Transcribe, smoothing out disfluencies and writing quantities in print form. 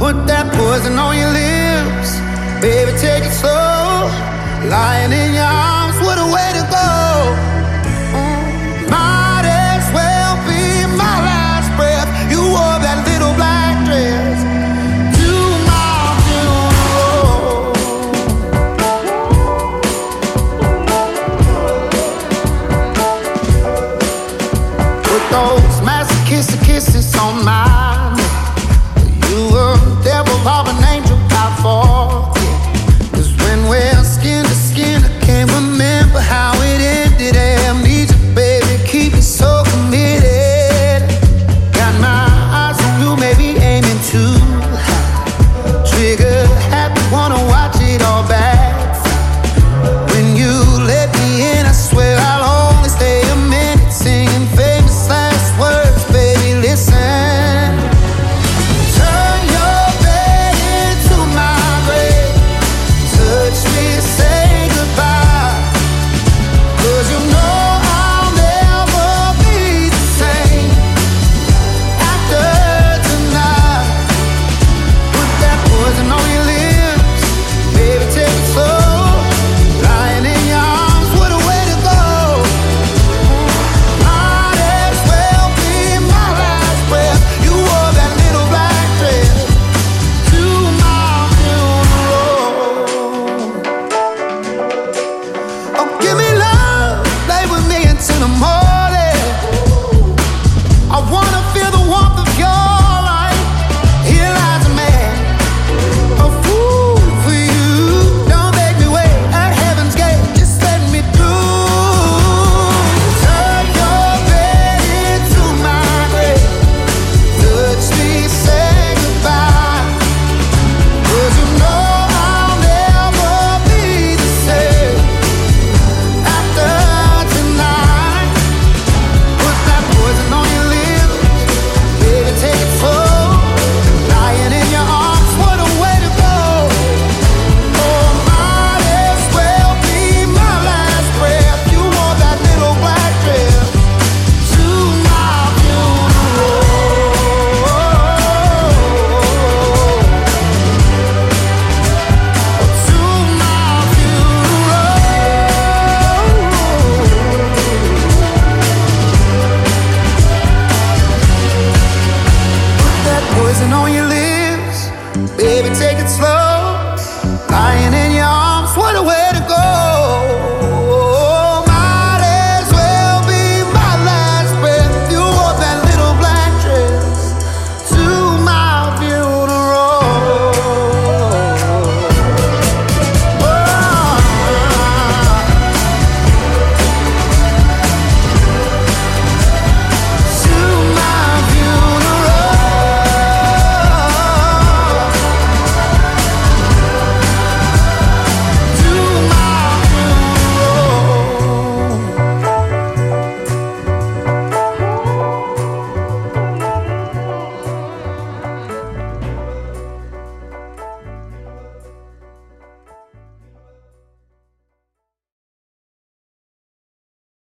Put that poison on your lips, baby, take it slow. Lying in your arms, what a way to go. Might as well be my last breath. You wore that little black dress to my funeral. Put those masochistic kisses on mine. You were the devil of an angel, I forget. 'Cause when we're skin to skin, I can't remember how it ended. Amnesia, baby, keep me so committed. Got my eyes on you, maybe aiming too high. Trigger happy, wanna watch it all back. When you let me in, I swear I'll only stay a minute, singing famous last words, baby, listen. Turn your bed into my grave. Touch me, say goodbye. 'Cause you know I'll never be the same after tonight. Put that poison on your lips, baby, take it slow. Lying in your arms, what a way to go. Might as well be my last breath. You wore that little black dress to my funeral. Oh, give me love, lay with me until the morning. I wanna feel the warmth of your light. Here lies a man, a fool for you. Don't make me wait at heaven's gate, just let me through. Turn your bed into my grave. Touch me, say goodbye. 'Cause you know I'll never be the same after tonight. Put that poison on your lips, baby, take it slow. Lying in your arms, what a way to go. Oh, might as well be my last breath. You wore that little black dress to my funeral. To my funeral. Put that poison on your lips, baby, take it slow. Lying in your arms, what a way